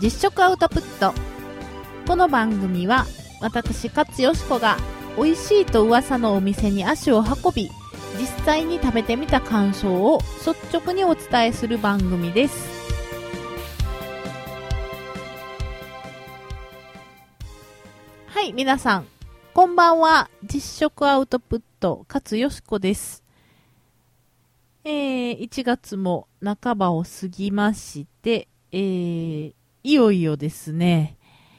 実食アウトプット。この番組は私勝よしこが美味しいと噂のお店に足を運び、実際に食べてみた感想を率直にお伝えする番組です。はい、皆さんこんばんは。実食アウトプット勝よしこです。1月も半ばを過ぎまして、いよいよですね、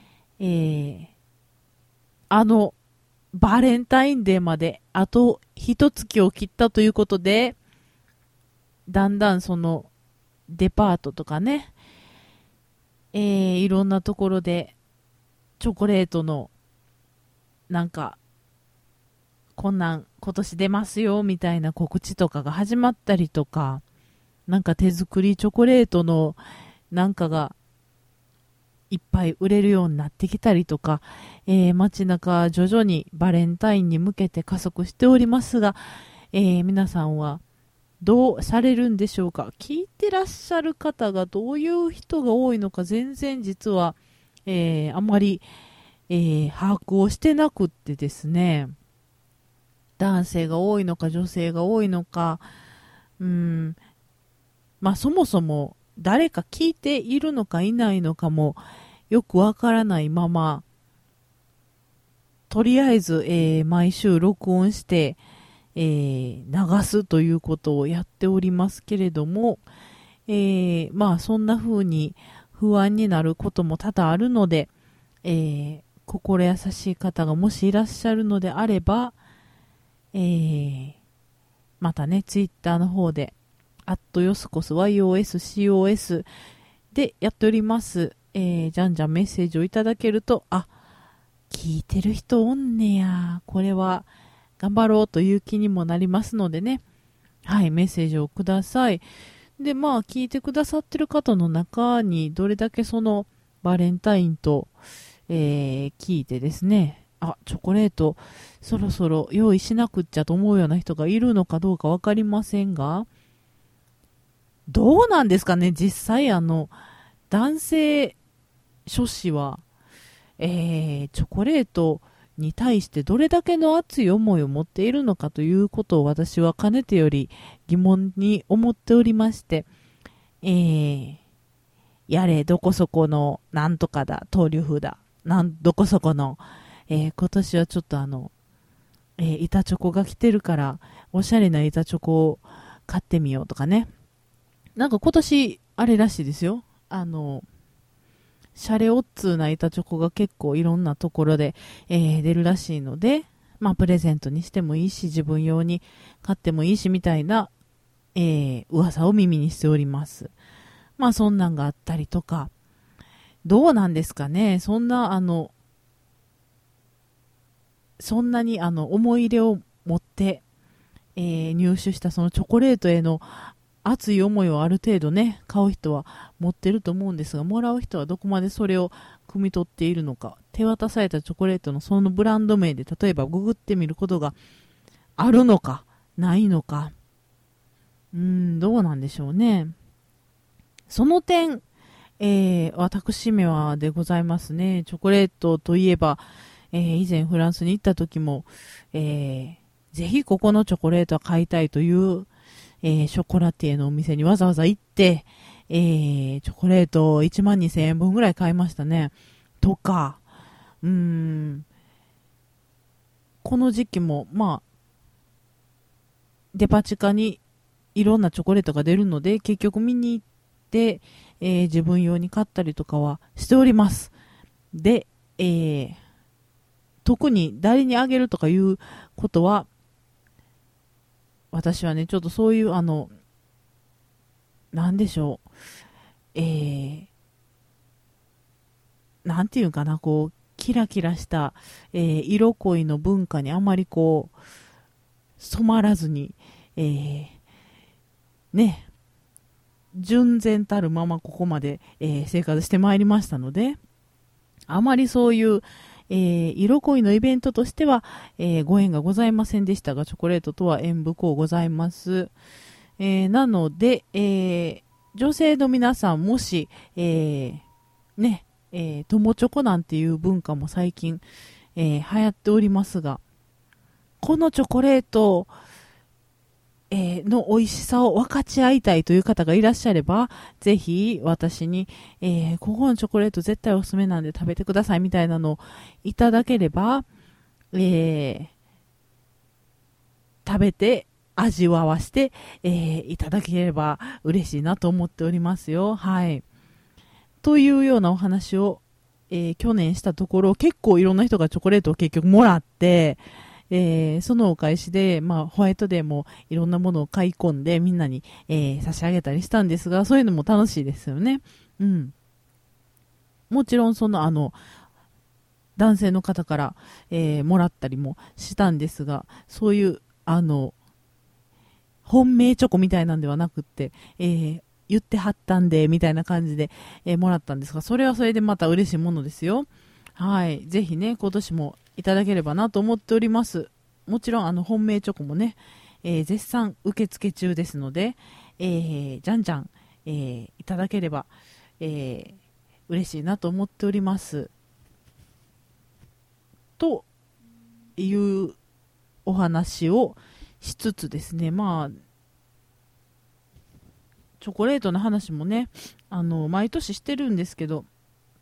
バレンタインデーまであと一月を切ったということで、だんだんそのデパートとかね、いろんなところでチョコレートのなんかこんなん今年出ますよみたいな告知とかが始まったりとか、なんか手作りチョコレートのなんかがいっぱい売れるようになってきたりとか、街中徐々にバレンタインに向けて加速しておりますが、皆さんはどうされるんでしょうか。聞いてらっしゃる方がどういう人が多いのか全然実は、あまり、把握をしてなくってですね、男性が多いのか女性が多いのか、そもそも誰か聞いているのかいないのかもよくわからないまま、とりあえず、毎週録音して、流すということをやっておりますけれども、そんな風に不安になることも多々あるので、心優しい方がもしいらっしゃるのであれば、またね、ツイッターの方でよすこす YOSCOS でやっております。じゃんじゃんメッセージをいただけると、聞いてる人おんねや、これは頑張ろうという気にもなりますのでね、はい、メッセージをください。で、聞いてくださってる方の中にどれだけそのバレンタインと、聞いてですね、チョコレートそろそろ用意しなくっちゃと思うような人がいるのかどうかわかりませんが、どうなんですかね。実際男性諸子は、チョコレートに対してどれだけの熱い思いを持っているのかということを私はかねてより疑問に思っておりまして、やれどこそこのなんとかだ、トリュフだ、どこそこの、今年はちょっと板チョコが来てるからおしゃれな板チョコを買ってみようとかね。なんか今年あれらしいですよ。シャレオッツーな板チョコが結構いろんなところで、出るらしいので、プレゼントにしてもいいし、自分用に買ってもいいしみたいな、噂を耳にしております。そんなんがあったりとか、どうなんですかね。そんなに思い入れを持って、入手したそのチョコレートへの熱い思いをある程度ね、買う人は持ってると思うんですが、もらう人はどこまでそれを汲み取っているのか、手渡されたチョコレートのそのブランド名で例えばググってみることがあるのかないのか、どうなんでしょうね。その点、私めはでございますね。チョコレートといえば、以前フランスに行った時も、ぜひここのチョコレートは買いたいというショコラティエのお店にわざわざ行って、チョコレートを12,000円分ぐらい買いましたね。とか、この時期も、デパ地下にいろんなチョコレートが出るので、結局見に行って、自分用に買ったりとかはしております。で、特に誰にあげるとかいうことは、私はね、ちょっとそういうなんでしょう。なんていうかな、こう、キラキラした、色恋の文化にあまりこう、染まらずに、ね、純然たるままここまで、生活してまいりましたので、あまりそういう、色恋のイベントとしては、ご縁がございませんでしたが、チョコレートとは縁深うございます。なので、女性の皆さんもし、 ね、友チョコなんていう文化も最近、流行っておりますが、このチョコレート、の美味しさを分かち合いたいという方がいらっしゃれば、ぜひ私に、ここのチョコレート絶対おすすめなんで食べてくださいみたいなのをいただければ、食べて味わわして、いただければ嬉しいなと思っておりますよ。はい。というようなお話を、去年したところ、結構いろんな人がチョコレートを結局もらって、そのお返しで、まあ、ホワイトデーもいろんなものを買い込んでみんなに、差し上げたりしたんですが、そういうのも楽しいですよね。うん。もちろん男性の方から、もらったりもしたんですが、そういう、本命チョコみたいなんではなくって、言ってはったんで、みたいな感じで、もらったんですが、それはそれでまた嬉しいものですよ。はい。ぜひね、今年もいただければなと思っております。もちろん、本命チョコもね、絶賛受付中ですので、じゃんじゃん、いただければ、嬉しいなと思っております。というお話をしつつですね、まあ、チョコレートの話もね、毎年してるんですけど、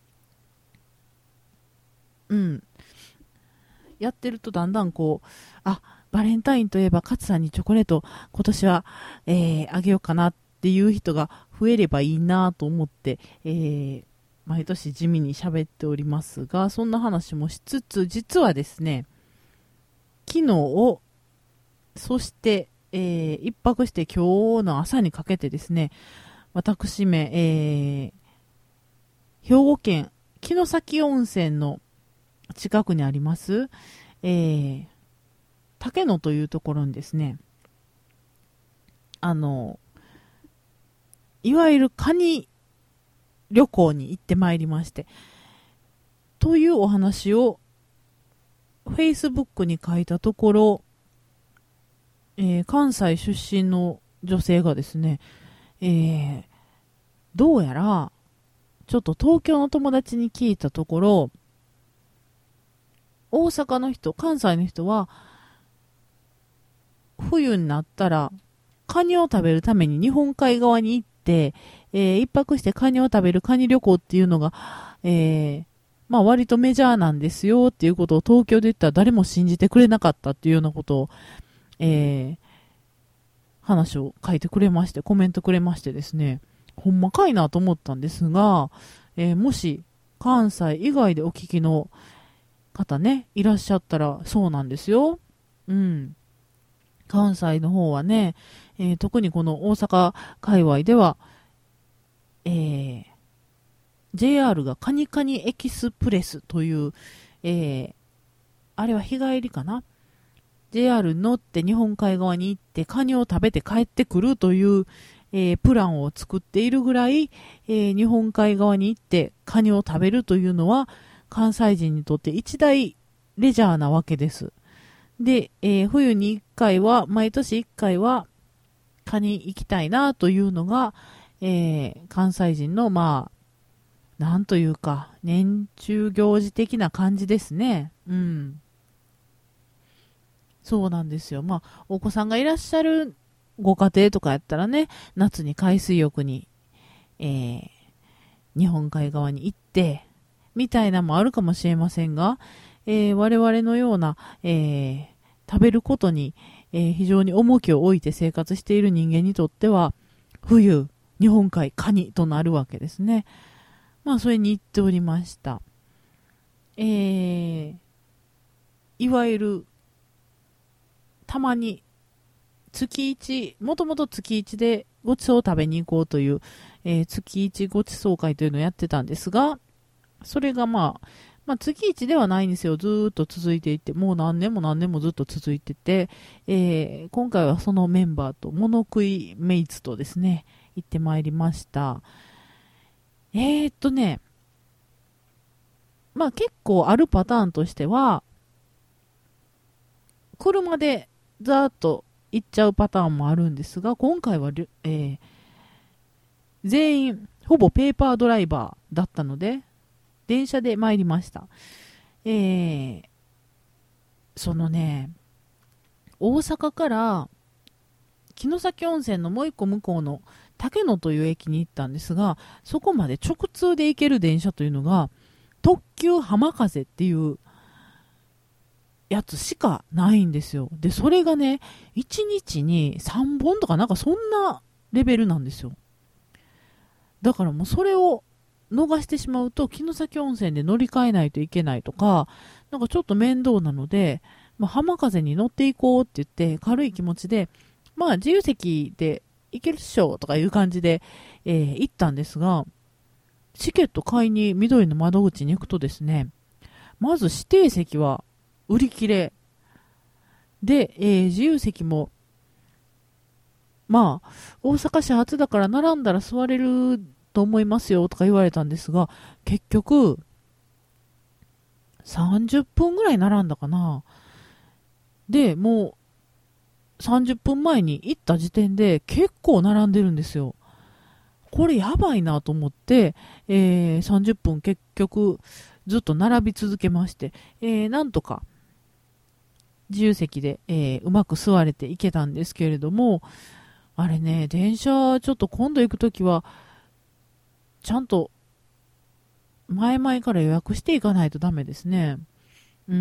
うん、やってるとだんだんこう、バレンタインといえば勝さんにチョコレート今年は、あげようかなっていう人が増えればいいなと思って、毎年地味に喋っておりますが、そんな話もしつつ、実はですね、昨日、そして、一泊して今日の朝にかけてですね、私め、兵庫県城崎温泉の近くにあります、竹野というところにですね、いわゆるカニ旅行に行ってまいりまして、というお話を Facebook に書いたところ、関西出身の女性がですね、どうやら、ちょっと東京の友達に聞いたところ、大阪の人、関西の人は、冬になったら、カニを食べるために日本海側に行って、一泊してカニを食べるカニ旅行っていうのが、まあ割とメジャーなんですよっていうことを東京で言ったら誰も信じてくれなかったっていうようなことを、話を書いてくれまして、コメントくれましてですね、ほんまかいなと思ったんですが、もし関西以外でお聞きの方ね、いらっしゃったらそうなんですよ。うん。関西の方はね、特にこの大阪界隈では、JR がカニカニエキスプレスという、あれは日帰りかな JR 乗って日本海側に行ってカニを食べて帰ってくるという、プランを作っているぐらい、日本海側に行ってカニを食べるというのは関西人にとって一大レジャーなわけです。で、冬に1回は、毎年1回はカニ行きたいなというのが、関西人のまあ、なんというか、年中行事的な感じですね。うん。そうなんですよ。まあ、お子さんがいらっしゃるご家庭とかやったらね、夏に海水浴に、日本海側に行って、みたいなのもあるかもしれませんが、我々のような、食べることに、非常に重きを置いて生活している人間にとっては、冬、日本海、カニとなるわけですね。まあ、それに行っておりました。いわゆる、たまに、月1、もともと月1でごちそうを食べに行こうという、月1ごちそう会というのをやってたんですが、それがまあ月1ではないんですよ。ずーっと続いていて、もう何年も何年もずっと続いてて、今回はそのメンバーと、物食いメイツとですね、行ってまいりました。まあ結構あるパターンとしては、車でざーっと行っちゃうパターンもあるんですが、今回は、全員、ほぼペーパードライバーだったので、 電車で参りました。そのね、大阪から城崎温泉のもう一個向こうの竹野という駅に行ったんですが、そこまで直通で行ける電車というのが特急浜風っていうやつしかないんですよ。で、それがね、1日に3本とかなんかそんなレベルなんですよ。だからもうそれを逃してしまうと、城崎温泉で乗り換えないといけないとか、なんかちょっと面倒なので、まあ、浜風に乗っていこうって言って、軽い気持ちで、まあ自由席で行けるっしょとかいう感じで、行ったんですが、チケット買いに緑の窓口に行くとですね、まず指定席は売り切れで、自由席もまあ大阪市初だから並んだら座れると思いますよとか言われたんですが、結局30分ぐらい並んだかな。でもう30分前に行った時点で結構並んでるんですよ。これやばいなと思って、30分結局ずっと並び続けまして、なんとか自由席で、うまく座れていけたんですけれども、あれね、電車ちょっと今度行くときはちゃんと前々から予約していかないとダメですね。うん、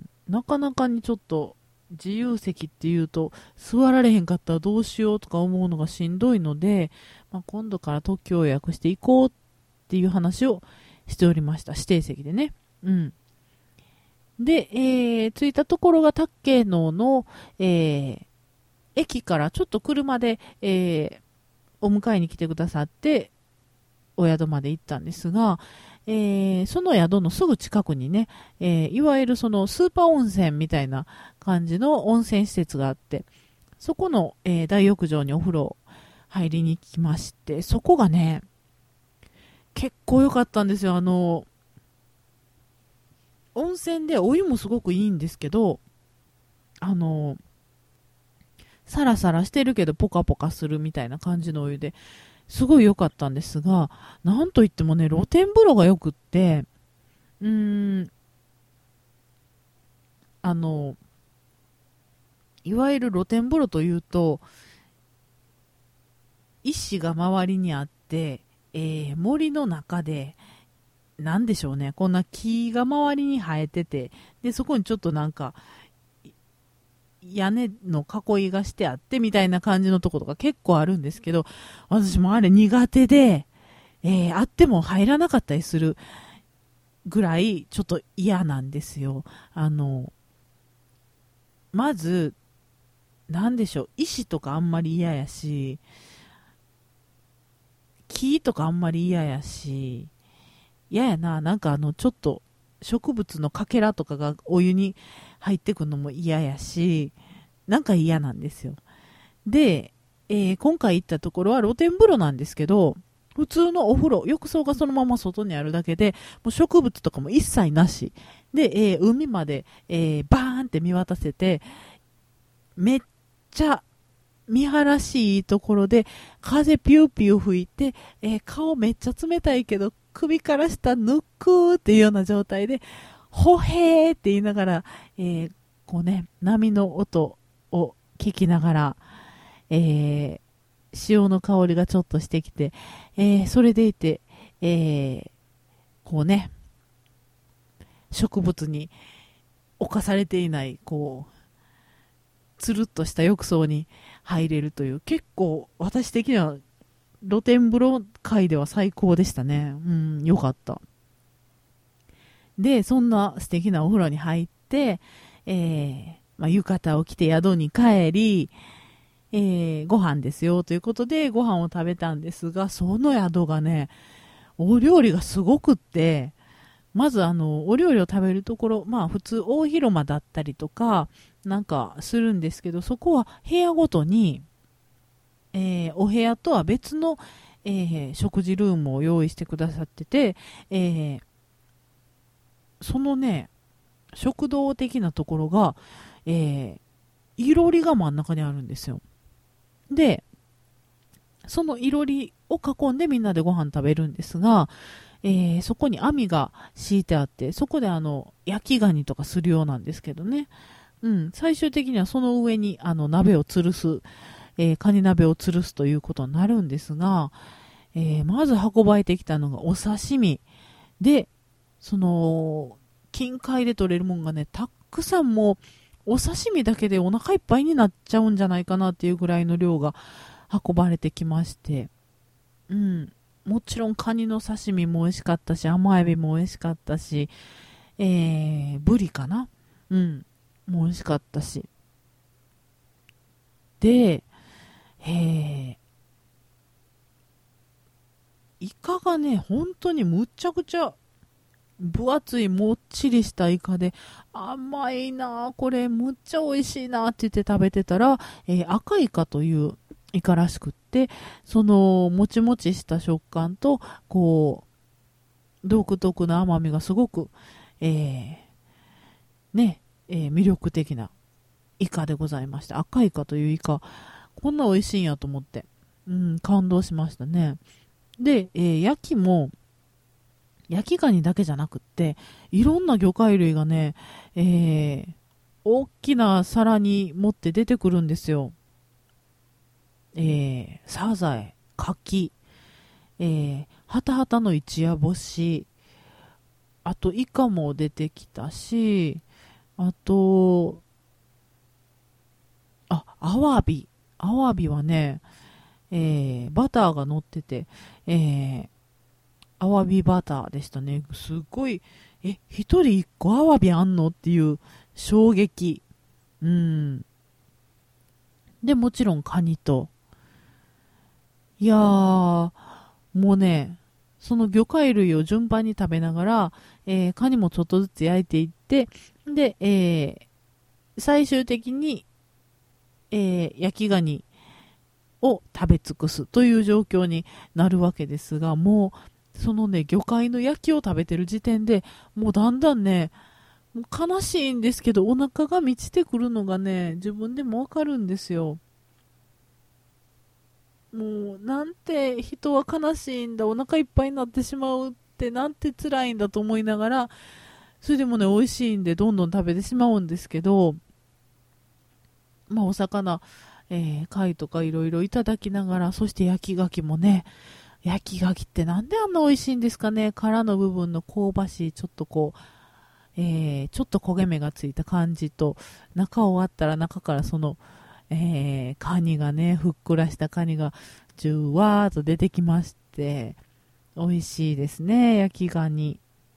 なかなかにちょっと自由席っていうと座られへんかったらどうしようとか思うのがしんどいので、まあ、今度から特急を予約していこうっていう話をしておりました。指定席でね。うん。で、着いたところが竹野の、駅からちょっと車で、お迎えに来てくださってお宿まで行ったんですが、その宿のすぐ近くにね、いわゆるそのスーパー温泉みたいな感じの温泉施設があって、そこの、大浴場にお風呂入りに来まして、そこがね、結構良かったんですよ。温泉でお湯もすごくいいんですけど、サラサラしてるけどポカポカするみたいな感じのお湯ですごい良かったんですが、なんといってもね、露天風呂がよくって、うーん、あの、いわゆる露天風呂というと、石が周りにあって、森の中で、なんでしょうね、こんな木が周りに生えてて、で、そこにちょっとなんか、屋根の囲いがしてあってみたいな感じのところが結構あるんですけど、私もあれ苦手で、あっても入らなかったりするぐらいちょっと嫌なんですよ。まず、なんでしょう、石とかあんまり嫌やし、木とかあんまり嫌やし、嫌やな、なんかちょっと植物のかけらとかがお湯に入ってくるのも嫌やし、なんか嫌なんですよ。で、今回行ったところは露天風呂なんですけど、普通のお風呂、浴槽がそのまま外にあるだけで、もう植物とかも一切なし。で、海まで、バーンって見渡せて、めっちゃ見晴らしいところで、風ピューピュー吹いて、顔めっちゃ冷たいけど、首から下ぬくーっていうような状態で、ほへーって言いながら、こうね、波の音を聞きながら、潮の香りがちょっとしてきて、それでいて、こうね、植物に侵されていない、こう、つるっとした浴槽に入れるという、結構私的には露天風呂界では最高でしたね。うん、よかった。で、そんな素敵なお風呂に入って、まあ、浴衣を着て宿に帰り、ご飯ですよということでご飯を食べたんですが、その宿がね、お料理がすごくって、まずお料理を食べるところ、まあ普通大広間だったりとか、なんかするんですけど、そこは部屋ごとに、お部屋とは別の、食事ルームを用意してくださってて、そのね、食堂的なところが、いろりが真ん中にあるんですよ。で、そのいろりを囲んでみんなでご飯食べるんですが、 そこに網が敷いてあって、そこで焼きガニとかするようなんですけどね。うん、最終的にはその上に鍋を吊るす、カニ鍋を吊るすということになるんですが、まず運ばれてきたのがお刺身で、近海で取れるもんがね、たくさんもう、お刺身だけでお腹いっぱいになっちゃうんじゃないかなっていうぐらいの量が運ばれてきまして、うん。もちろんカニの刺身も美味しかったし、甘エビも美味しかったし、ブリかな、うん。もう美味しかったし。で、イカがね、本当にむっちゃくちゃ分厚いもっちりしたイカで、甘いなぁ、これむっちゃ美味しいなぁって言って食べてたら、赤イカというイカらしくって、そのもちもちした食感と、こう、独特な甘みがすごく、魅力的なイカでございました。赤イカというイカ、こんな美味しいんやと思って、うん、感動しましたね。で、焼きガニだけじゃなくって、いろんな魚介類がね、大きな皿に持って出てくるんですよ。サザエ、カキ、ハタハタの一夜干し、あとイカも出てきたし、あと、アワビ。アワビはね、バターが乗ってて、アワビバターでしたね。すっごい、一人一個アワビあんのっていう衝撃。うん。で、もちろんカニと。いやー、もうね、その魚介類を順番に食べながら、カニもちょっとずつ焼いていって、で、最終的に、焼きガニを食べ尽くすという状況になるわけですが、もう、そのね、魚介の焼きを食べてる時点でもうだんだんね、もう悲しいんですけど、お腹が満ちてくるのがね、自分でもわかるんですよ。もう、なんて人は悲しいんだ、お腹いっぱいになってしまうってなんて辛いんだと思いながら、それでもね、美味しいんでどんどん食べてしまうんですけど、まあお魚、貝とかいろいろいただきながら、そして焼き牡蠣もね、焼き牡蠣ってなんであんな美味しいんですかね。殻の部分の香ばしい、ちょっとこう、ちょっと焦げ目がついた感じと、中を割ったら中からその、カニがね、ふっくらしたカニがじゅわーっと出てきまして、美味しいですね、焼きガニ。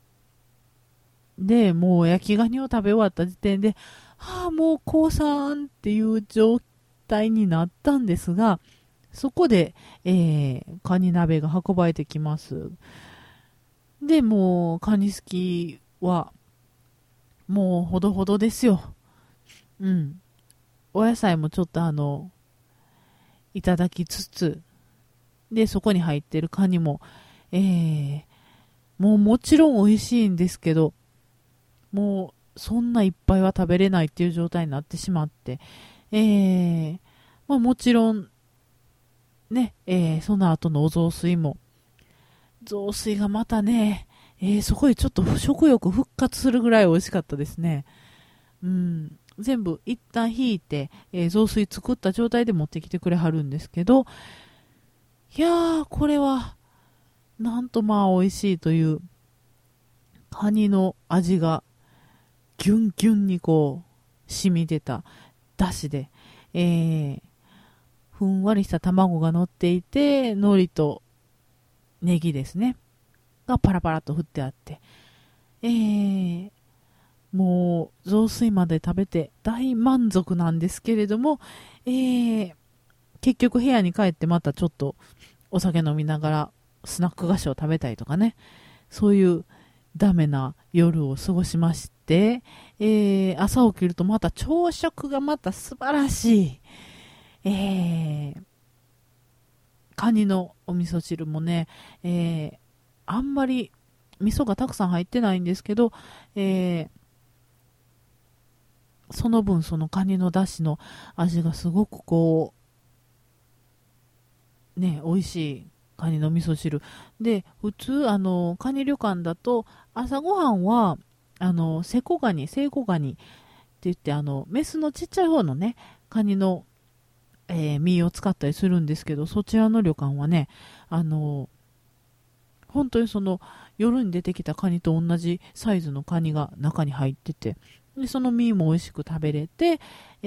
で、もう焼きガニを食べ終わった時点で、もう降参っていう状態になったんですが、そこで、カニ鍋が運ばれてきます。で、もう、カニ好きは、もうほどほどですよ。うん。お野菜もちょっといただきつつ、で、そこに入ってるカニも、もうもちろん美味しいんですけど、もうそんないっぱいは食べれないっていう状態になってしまって、まあもちろんね、その後のお雑炊も、雑炊がまたね、そこでちょっと食欲復活するぐらい美味しかったですね。うん。全部一旦引いて、雑炊作った状態で持ってきてくれはるんですけど、いやー、これは、なんとまあ美味しいという、カニの味がギュンギュンにこう、染み出ただしで、ふんわりした卵が乗っていて、海苔とネギですね。がパラパラと振ってあって、もう雑炊まで食べて大満足なんですけれども、結局部屋に帰ってまたちょっとお酒飲みながらスナック菓子を食べたりとかね、そういうダメな夜を過ごしまして、朝起きるとまた朝食がまた素晴らしい、カニのお味噌汁もね、あんまり味噌がたくさん入ってないんですけど、その分そのカニの出汁の味がすごくこう、ね、美味しいカニの味噌汁。で、普通、カニ旅館だと、朝ごはんは、セコガニ、セイコガニって言って、メスのちっちゃい方のね、カニの、身を使ったりするんですけど、そちらの旅館はね、本当にその、夜に出てきたカニと同じサイズのカニが中に入ってて、でその身も美味しく食べれて、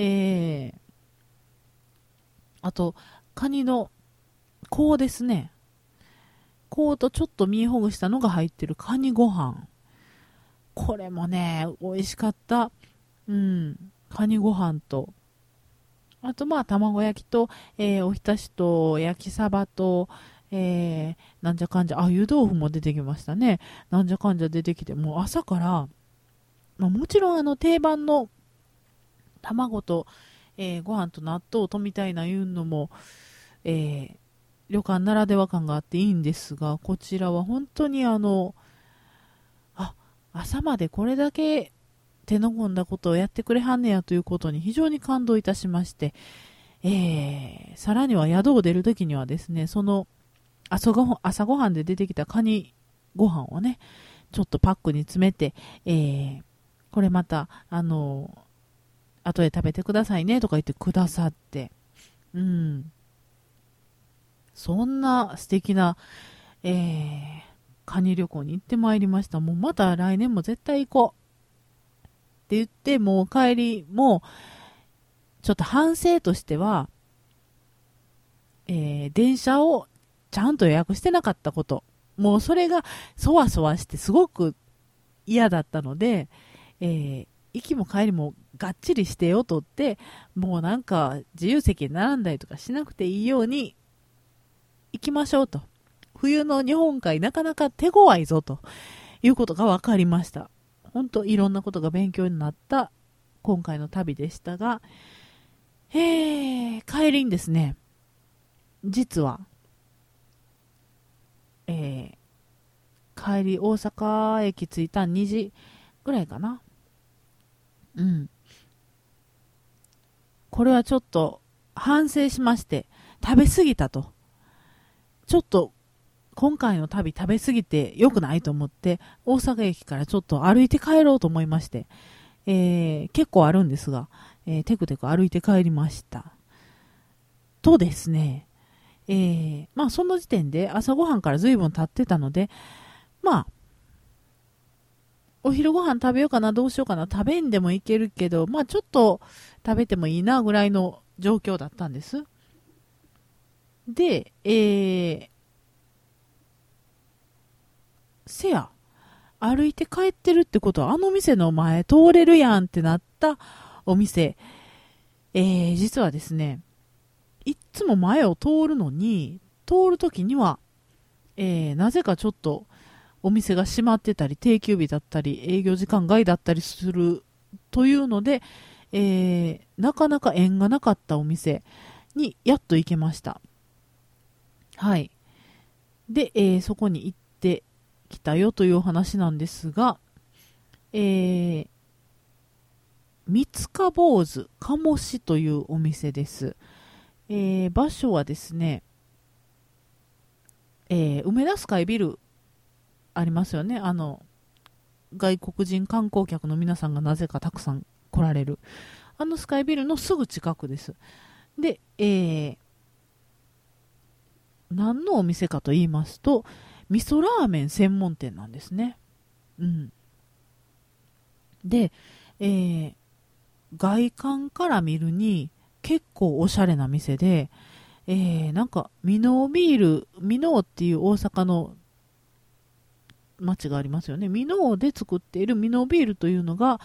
あと、カニの甲ですね。甲とちょっと身ほぐしたのが入ってるカニご飯。これもね、美味しかった。うん。カニご飯と、あとまあ卵焼きと、おひたしと焼きサバと、なんじゃかんじゃ、湯豆腐も出てきましたね。なんじゃかんじゃ出てきて、もう朝から、まあ、もちろん定番の卵と、ご飯と納豆とみたいないうのも、旅館ならでは感があっていいんですが、こちらは本当に朝までこれだけ手の込んだことをやってくれはんねやということに非常に感動いたしまして、さらには宿を出るときにはですね、その朝ごはんで出てきたカニご飯をね、ちょっとパックに詰めて、これまた、後で食べてくださいねとか言ってくださって、うん。そんな素敵な、カニ旅行に行ってまいりました。もうまた来年も絶対行こうって言って、もう帰りも、ちょっと反省としては、電車をちゃんと予約してなかったこと。もうそれがそわそわしてすごく嫌だったので、行きも帰りもがっちりしてよとって、もうなんか自由席に並んだりとかしなくていいように行きましょうと。冬の日本海なかなか手強いぞということが分かりました。本当いろんなことが勉強になった今回の旅でしたが、帰りにですね、実は、帰り大阪駅着いた2時ぐらいかな。うん。これはちょっと反省しまして、食べ過ぎたと。ちょっと今回の旅食べ過ぎて良くないと思って、大阪駅からちょっと歩いて帰ろうと思いまして、結構あるんですが、テクテク歩いて帰りました。とですね、まあその時点で朝ごはんから随分経ってたので、まあ、お昼ご飯食べようかな、どうしようかな、食べんでもいけるけど、まあちょっと食べてもいいなぐらいの状況だったんです。で、せや、歩いて帰ってるってことは、あの店の前通れるやんってなったお店、実はですね、いっつも前を通るのに、通るときには、なぜかちょっとお店が閉まってたり、定休日だったり、営業時間外だったりするというので、なかなか縁がなかったお店にやっと行けました。はい。で、そこに行ってきたよというお話なんですが、三塚坊主鴨市というお店です。場所はですね、梅田スカイビルありますよね。外国人観光客の皆さんがなぜかたくさん来られる。あのスカイビルのすぐ近くです。で、何のお店かと言いますと、味噌ラーメン専門店なんですね。うん。で、外観から見るに結構おしゃれな店で、なんか、ミノービール、ミノーっていう大阪の町がありますよね。ミノーで作っているミノービールというのが、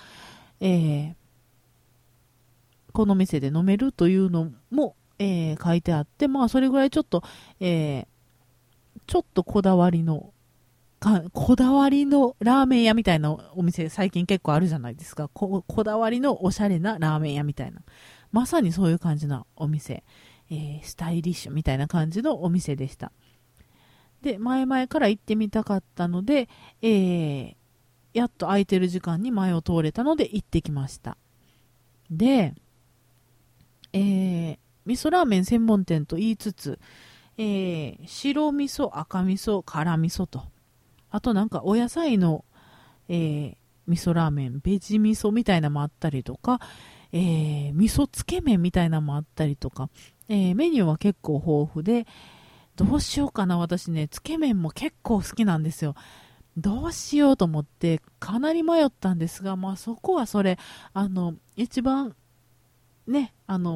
この店で飲めるというのも、書いてあって、まあ、それぐらいちょっと、ちょっとこだわりのラーメン屋みたいなお店、最近結構あるじゃないですか。こだわりのおしゃれなラーメン屋みたいな。まさにそういう感じなお店。スタイリッシュみたいな感じのお店でした。で、前々から行ってみたかったので、やっと空いてる時間に前を通れたので行ってきました。で、味噌ラーメン専門店と言いつつ、 白味噌、赤味噌、辛味噌と、あとなんかお野菜の、味噌ラーメン、ベジ味噌みたいなのもあったりとか、味噌つけ麺みたいなのもあったりとか、メニューは結構豊富で、どうしようかな、私ね、つけ麺も結構好きなんですよ。どうしようと思ってかなり迷ったんですが、まあそこはそれ、一番ね、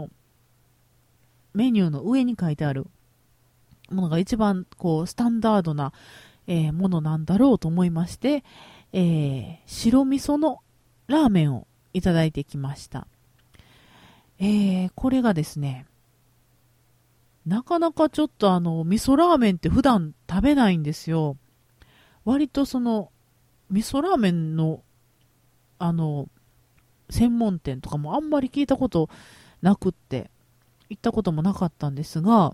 メニューの上に書いてあるものが一番こうスタンダードな、ものなんだろうと思いまして、白味噌のラーメンをいただいてきました。これがですね、なかなかちょっと味噌ラーメンって普段食べないんですよ。割とその、味噌ラーメンの、専門店とかもあんまり聞いたことなくって、行ったこともなかったんですが、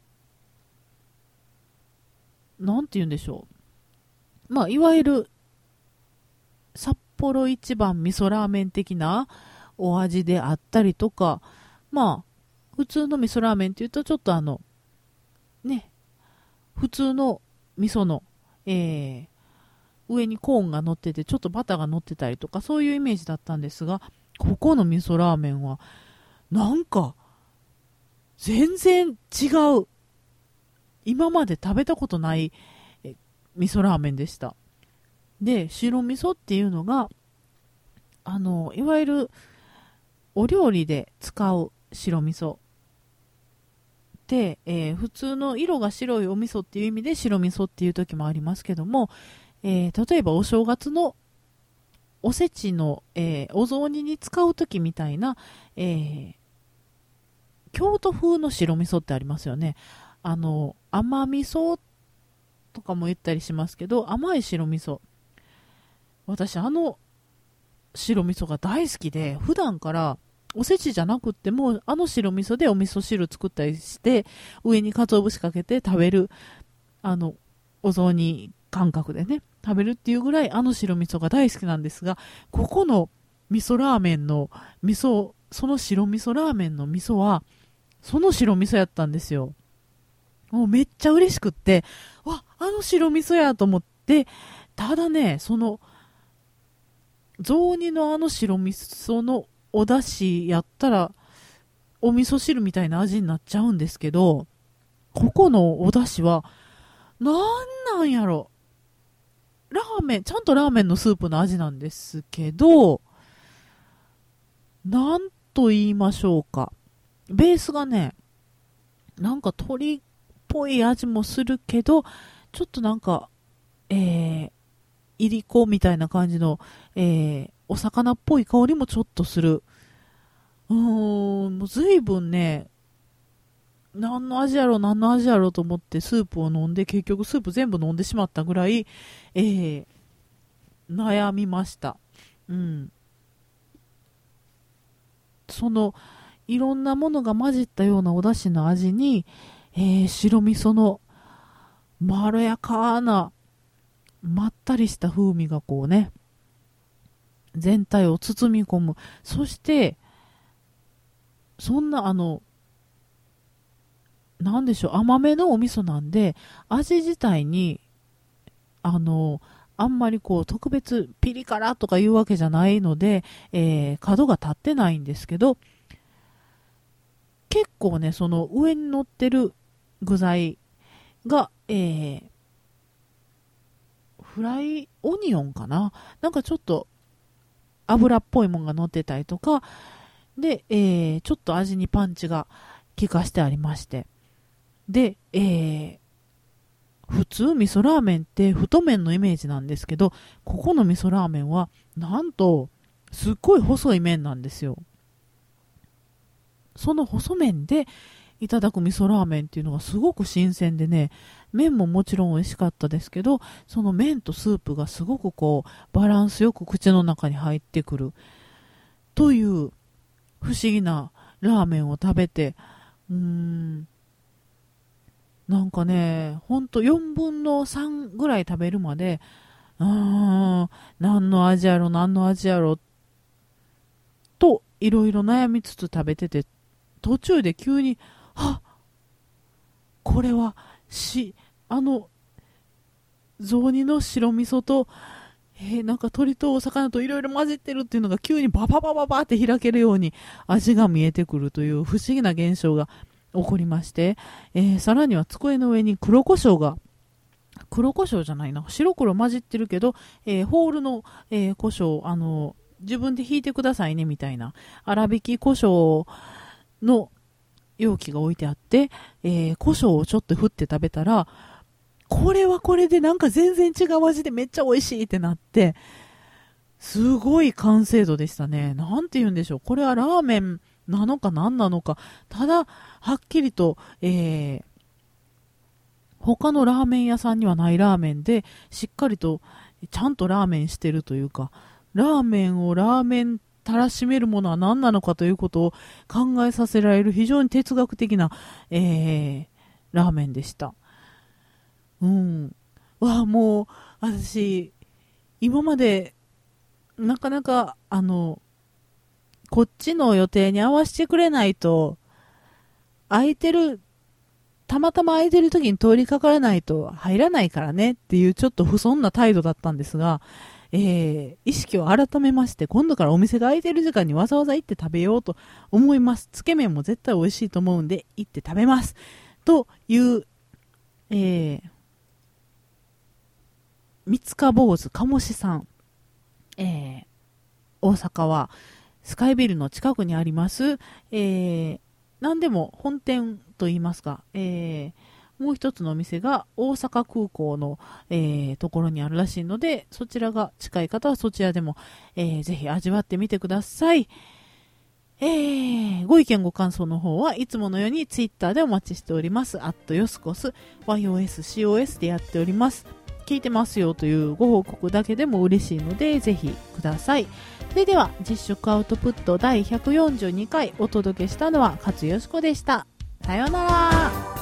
なんて言うんでしょう。まあ、いわゆる、札幌一番味噌ラーメン的なお味であったりとか、まあ、普通の味噌ラーメンって言うと、ちょっとね、普通の味噌の、上にコーンが乗ってて、ちょっとバターが乗ってたりとか、そういうイメージだったんですが、ここの味噌ラーメンは、なんか、全然違う。今まで食べたことない味噌ラーメンでした。で、白味噌っていうのが、いわゆるお料理で使う白味噌で、普通の色が白いお味噌っていう意味で白味噌っていう時もありますけども、例えばお正月のおせちの、お雑煮に使う時みたいな、京都風の白味噌ってありますよね。甘味噌とかも言ったりしますけど、甘い白味噌。私、白味噌が大好きで、普段からおせちじゃなくっても、白味噌でお味噌汁作ったりして、上に鰹節かけて食べる、お雑煮感覚でね、食べるっていうぐらい白味噌が大好きなんですが、ここの味噌ラーメンの味噌、その白味噌ラーメンの味噌は、その白味噌やったんですよ。もうめっちゃ嬉しくって、わ、白味噌やと思って、ただね、その、雑煮の白味噌のお出汁やったら、お味噌汁みたいな味になっちゃうんですけど、ここのお出汁は、なんやろ。ラーメン、ちゃんとラーメンのスープの味なんですけど、なんと言いましょうか。ベースがね、なんか鶏っぽい味もするけど、ちょっとなんか、いりこみたいな感じの、お魚っぽい香りもちょっとする。もう随分ね、何の味やろう、何の味やろうと思ってスープを飲んで、結局スープ全部飲んでしまったぐらい、悩みました。うん。その、いろんなものが混じったようなお出汁の味に、白味噌のまろやかな、まったりした風味がこうね、全体を包み込む。そして、そんななんでしょう、甘めのお味噌なんで、味自体に、あんまりこう特別ピリ辛とかいうわけじゃないので、角が立ってないんですけど、結構ね、その上に乗ってる具材が、フライオニオンかな、なんかちょっと油っぽいもんが乗ってたりとか、で、ちょっと味にパンチが効かしてありまして。で、普通味噌ラーメンって太麺のイメージなんですけど、ここの味噌ラーメンは、なんと、すっごい細い麺なんですよ。その細麺でいただく味噌ラーメンっていうのがすごく新鮮でね、麺ももちろん美味しかったですけど、その麺とスープがすごくこう、バランスよく口の中に入ってくるという不思議なラーメンを食べて、なんかね、ほんと4分の3ぐらい食べるまで、何の味やろ、何の味やろ、といろいろ悩みつつ食べてて、途中で急に、あ、 これは雑煮の白味噌と、なんか鶏とお魚といろいろ混じってるっていうのが急にバババババって開けるように味が見えてくるという不思議な現象が起こりまして、さらには机の上に黒胡椒じゃないな、白黒混じってるけど、ホールの、胡椒、自分で引いてくださいねみたいな粗挽き胡椒の容器が置いてあって、胡椒をちょっと振って食べたら、これはこれでなんか全然違う味でめっちゃ美味しいってなって、すごい完成度でしたね。なんて言うんでしょう。これはラーメンなのか何なのか。ただ、はっきりと、他のラーメン屋さんにはないラーメンで、しっかりとちゃんとラーメンしてるというか、ラーメンをラーメンたらしめるものは何なのかということを考えさせられる非常に哲学的な、ラーメンでした。もう、私、今まで、なかなか、こっちの予定に合わせてくれないと、たまたま空いてる時に通りかからないと入らないからねっていうちょっと不遜な態度だったんですが、意識を改めまして、今度からお店が空いてる時間にわざわざ行って食べようと思います。つけ麺も絶対美味しいと思うんで、行って食べます。という、三塚坊主鴨志さん、大阪はスカイビルの近くにあります、何でも本店といいますか、もう一つのお店が大阪空港の、ところにあるらしいので、そちらが近い方はそちらでも、ぜひ味わってみてください。ご意見ご感想の方はいつものようにツイッターでお待ちしております。@yoscos YOSCOS でやっております。聞いてますよというご報告だけでも嬉しいので、ぜひください。それでは実食アウトプット第142回お届けしたのは勝よしこでした。さようなら。